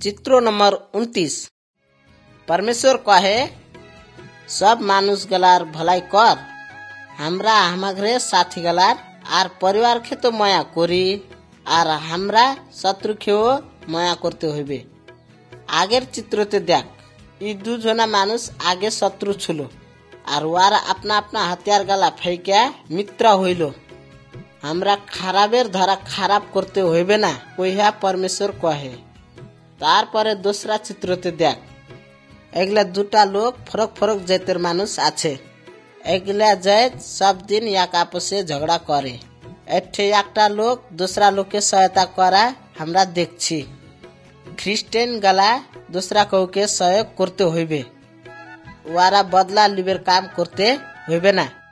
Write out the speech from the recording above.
चित्र नंबर 29। परमेश्वर कहे सब मानुष गलार भलाई कर हमरा हमारे साथी गलार আর পরিবার খেতো মায়া করি আর আমরা শত্রু খেয়েও মায়া করতে হইবে। আগের চিত্রতে দেখ এই দুজনা মানুষ আগে শত্রু ছিল আর ওরা আপনা আপনা হাতিয়ার গালা ফেইকা মিত্র হইল। আমরা খারাপের ধারা খারাপ করতে হইবে না কইহা পরমেশ্বর কহে। তারপরে দোসরা চিত্রতে দেখ এগুলা দুটা লোক ফরক ফরক জাতের মানুষ আছে। এগুলা জাত সব দিন এক আপসে ঝগড়া করে। এঠে একটা লোক दूसरा লোককে সহায়তা করা আমরা দেখছি। খ্রিস্টান গালা दूसरा কাউকে সহায়ক করতে হইবে, ওরা বদলা লিবের কাম করতে হইবে না।